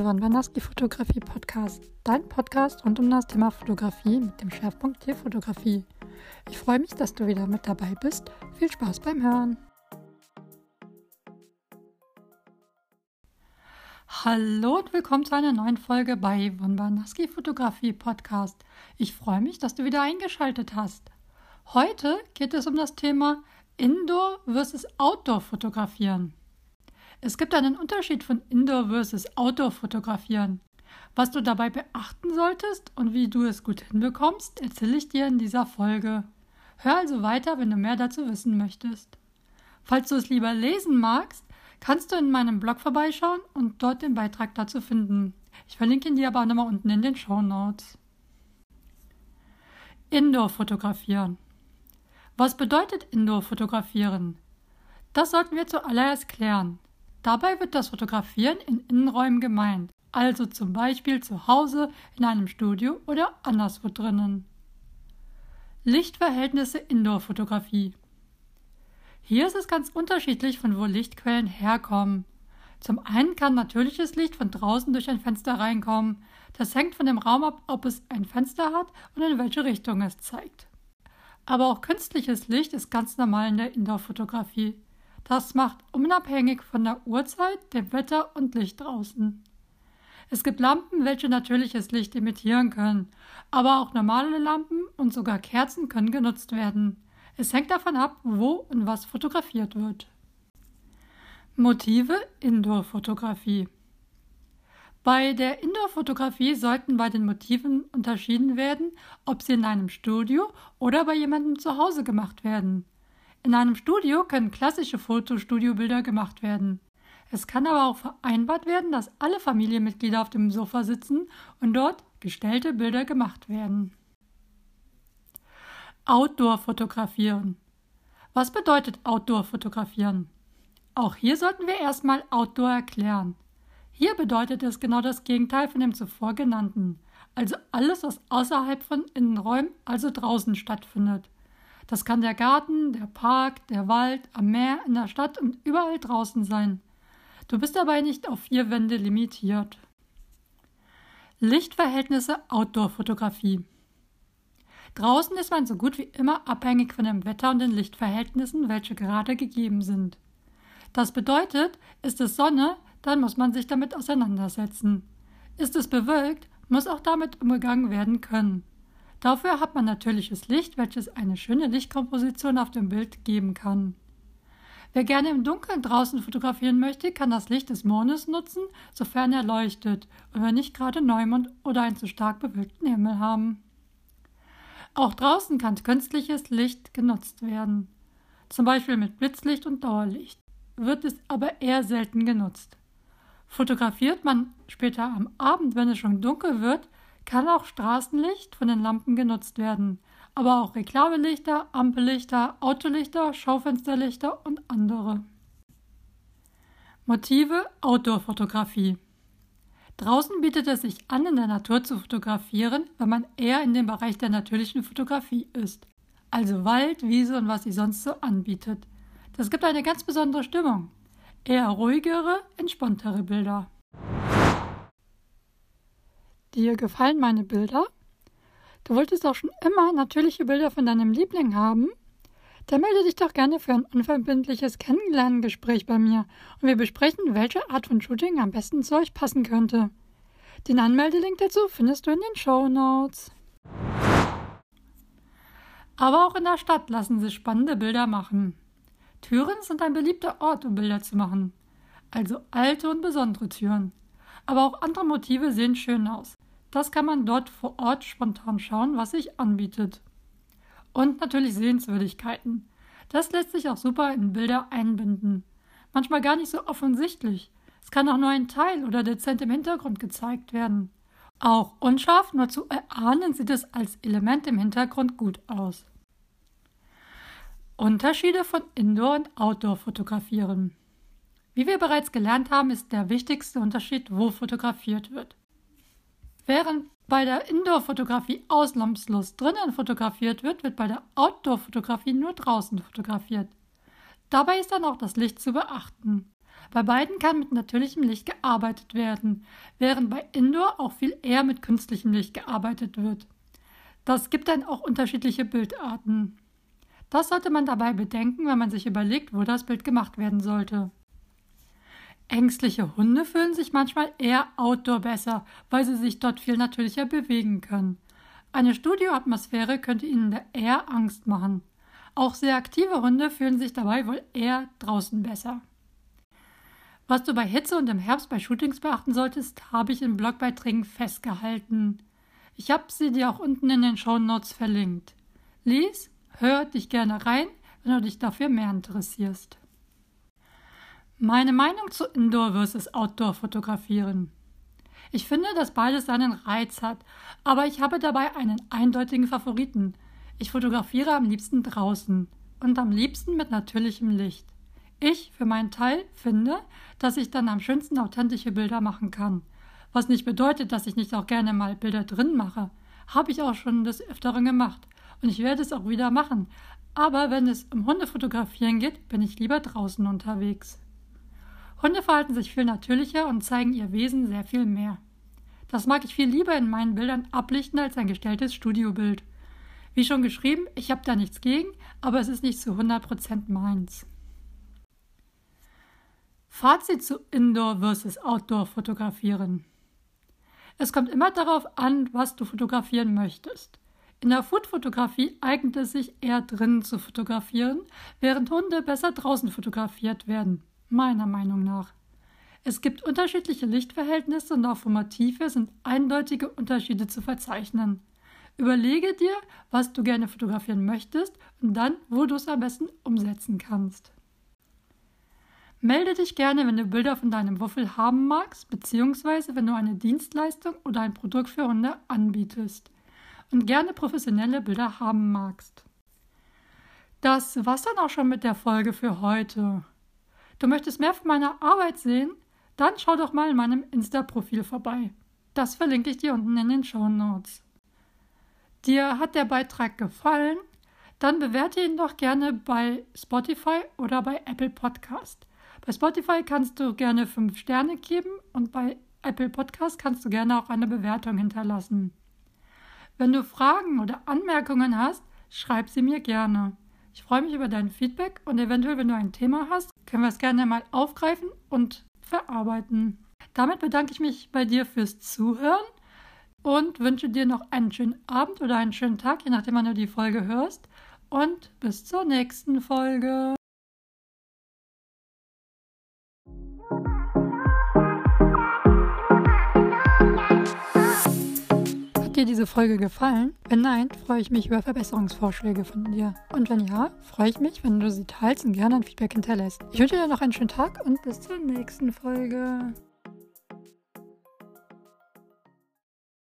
Yvonne Wernaski Fotografie Podcast, dein Podcast rund um das Thema Fotografie mit dem Schwerpunkt Tierfotografie. Ich freue mich, dass du wieder mit dabei bist. Viel Spaß beim Hören. Hallo und willkommen zu einer neuen Folge bei Yvonne Wernaski Fotografie Podcast. Ich freue mich, dass du wieder eingeschaltet hast. Heute geht es um das Thema Indoor versus Outdoor fotografieren. Es gibt einen Unterschied von Indoor versus Outdoor fotografieren. Was du dabei beachten solltest und wie du es gut hinbekommst, erzähle ich dir in dieser Folge. Hör also weiter, wenn du mehr dazu wissen möchtest. Falls du es lieber lesen magst, kannst du in meinem Blog vorbeischauen und dort den Beitrag dazu finden. Ich verlinke ihn dir aber nochmal unten in den Shownotes. Indoor fotografieren. Was bedeutet Indoor fotografieren? Das sollten wir zuallererst klären. Dabei wird das Fotografieren in Innenräumen gemeint, also zum Beispiel zu Hause, in einem Studio oder anderswo drinnen. Lichtverhältnisse Indoor-Fotografie. Hier ist es ganz unterschiedlich, von wo Lichtquellen herkommen. Zum einen kann natürliches Licht von draußen durch ein Fenster reinkommen. Das hängt von dem Raum ab, ob es ein Fenster hat und in welche Richtung es zeigt. Aber auch künstliches Licht ist ganz normal in der Indoor-Fotografie. Das macht unabhängig von der Uhrzeit, dem Wetter und Licht draußen. Es gibt Lampen, welche natürliches Licht emittieren können, aber auch normale Lampen und sogar Kerzen können genutzt werden. Es hängt davon ab, wo und was fotografiert wird. Motive Indoor-Fotografie. Bei der Indoor-Fotografie sollten bei den Motiven unterschieden werden, ob sie in einem Studio oder bei jemandem zu Hause gemacht werden. In einem Studio können klassische Fotostudiobilder gemacht werden. Es kann aber auch vereinbart werden, dass alle Familienmitglieder auf dem Sofa sitzen und dort gestellte Bilder gemacht werden. Outdoor fotografieren. Was bedeutet Outdoor fotografieren? Auch hier sollten wir erstmal Outdoor erklären. Hier bedeutet es genau das Gegenteil von dem zuvor genannten, also alles, was außerhalb von Innenräumen, also draußen stattfindet. Das kann der Garten, der Park, der Wald, am Meer, in der Stadt und überall draußen sein. Du bist dabei nicht auf 4 Wände limitiert. Lichtverhältnisse Outdoor-Fotografie. Draußen ist man so gut wie immer abhängig von dem Wetter und den Lichtverhältnissen, welche gerade gegeben sind. Das bedeutet, ist es Sonne, dann muss man sich damit auseinandersetzen. Ist es bewölkt, muss auch damit umgegangen werden können. Dafür hat man natürliches Licht, welches eine schöne Lichtkomposition auf dem Bild geben kann. Wer gerne im Dunkeln draußen fotografieren möchte, kann das Licht des Mondes nutzen, sofern er leuchtet und wir nicht gerade Neumond oder einen zu stark bewölkten Himmel haben. Auch draußen kann künstliches Licht genutzt werden, zum Beispiel mit Blitzlicht und Dauerlicht, wird es aber eher selten genutzt. Fotografiert man später am Abend, wenn es schon dunkel wird, kann auch Straßenlicht von den Lampen genutzt werden, aber auch Reklamelichter, Ampellichter, Autolichter, Schaufensterlichter und andere. Motive Outdoor-Fotografie. Draußen bietet es sich an, in der Natur zu fotografieren, wenn man eher in dem Bereich der natürlichen Fotografie ist, also Wald, Wiese und was sie sonst so anbietet. Das gibt eine ganz besondere Stimmung, eher ruhigere, entspanntere Bilder. Dir gefallen meine Bilder? Du wolltest auch schon immer natürliche Bilder von deinem Liebling haben? Dann melde dich doch gerne für ein unverbindliches Kennenlerngespräch bei mir und wir besprechen, welche Art von Shooting am besten zu euch passen könnte. Den Anmeldelink dazu findest du in den Shownotes. Aber auch in der Stadt lassen sich spannende Bilder machen. Türen sind ein beliebter Ort, um Bilder zu machen. Also alte und besondere Türen. Aber auch andere Motive sehen schön aus. Das kann man dort vor Ort spontan schauen, was sich anbietet. Und natürlich Sehenswürdigkeiten. Das lässt sich auch super in Bilder einbinden. Manchmal gar nicht so offensichtlich. Es kann auch nur ein Teil oder dezent im Hintergrund gezeigt werden. Auch unscharf, nur zu erahnen, sieht es als Element im Hintergrund gut aus. Unterschiede von Indoor- und Outdoor-Fotografieren. Wie wir bereits gelernt haben, ist der wichtigste Unterschied, wo fotografiert wird. Während bei der Indoor-Fotografie ausnahmslos drinnen fotografiert wird, wird bei der Outdoor-Fotografie nur draußen fotografiert. Dabei ist dann auch das Licht zu beachten. Bei beiden kann mit natürlichem Licht gearbeitet werden, während bei Indoor auch viel eher mit künstlichem Licht gearbeitet wird. Das gibt dann auch unterschiedliche Bildarten. Das sollte man dabei bedenken, wenn man sich überlegt, wo das Bild gemacht werden sollte. Ängstliche Hunde fühlen sich manchmal eher outdoor besser, weil sie sich dort viel natürlicher bewegen können. Eine Studioatmosphäre könnte ihnen da eher Angst machen. Auch sehr aktive Hunde fühlen sich dabei wohl eher draußen besser. Was du bei Hitze und im Herbst bei Shootings beachten solltest, habe ich in Blogbeiträgen festgehalten. Ich habe sie dir auch unten in den Shownotes verlinkt. Lies, hör dich gerne rein, wenn du dich dafür mehr interessierst. Meine Meinung zu Indoor versus Outdoor fotografieren. Ich finde, dass beides seinen Reiz hat, aber ich habe dabei einen eindeutigen Favoriten. Ich fotografiere am liebsten draußen und am liebsten mit natürlichem Licht. Ich, für meinen Teil, finde, dass ich dann am schönsten authentische Bilder machen kann. Was nicht bedeutet, dass ich nicht auch gerne mal Bilder drin mache. Habe ich auch schon des Öfteren gemacht. Und ich werde es auch wieder machen. Aber wenn es um Hundefotografieren geht, bin ich lieber draußen unterwegs. Hunde verhalten sich viel natürlicher und zeigen ihr Wesen sehr viel mehr. Das mag ich viel lieber in meinen Bildern ablichten als ein gestelltes Studiobild. Wie schon geschrieben, ich habe da nichts gegen, aber es ist nicht zu 100% meins. Fazit zu Indoor versus Outdoor fotografieren. Es kommt immer darauf an, was du fotografieren möchtest. In der Foodfotografie eignet es sich eher drinnen zu fotografieren, während Hunde besser draußen fotografiert werden, meiner Meinung nach. Es gibt unterschiedliche Lichtverhältnisse und auch vom Motive sind eindeutige Unterschiede zu verzeichnen. Überlege dir, was du gerne fotografieren möchtest und dann, wo du es am besten umsetzen kannst. Melde dich gerne, wenn du Bilder von deinem Wuffel haben magst, beziehungsweise wenn du eine Dienstleistung oder ein Produkt für Hunde anbietest und gerne professionelle Bilder haben magst. Das war's dann auch schon mit der Folge für heute. Du möchtest mehr von meiner Arbeit sehen? Dann schau doch mal in meinem Insta-Profil vorbei. Das verlinke ich dir unten in den Shownotes. Dir hat der Beitrag gefallen? Dann bewerte ihn doch gerne bei Spotify oder bei Apple Podcast. Bei Spotify kannst du gerne 5 Sterne geben und bei Apple Podcast kannst du gerne auch eine Bewertung hinterlassen. Wenn du Fragen oder Anmerkungen hast, schreib sie mir gerne. Ich freue mich über dein Feedback und eventuell, wenn du ein Thema hast, können wir es gerne mal aufgreifen und verarbeiten. Damit bedanke ich mich bei dir fürs Zuhören und wünsche dir noch einen schönen Abend oder einen schönen Tag, je nachdem, wann du die Folge hörst. Und bis zur nächsten Folge. Hat dir diese Folge gefallen? Wenn nein, freue ich mich über Verbesserungsvorschläge von dir. Und wenn ja, freue ich mich, wenn du sie teilst und gerne ein Feedback hinterlässt. Ich wünsche dir noch einen schönen Tag und bis zur nächsten Folge.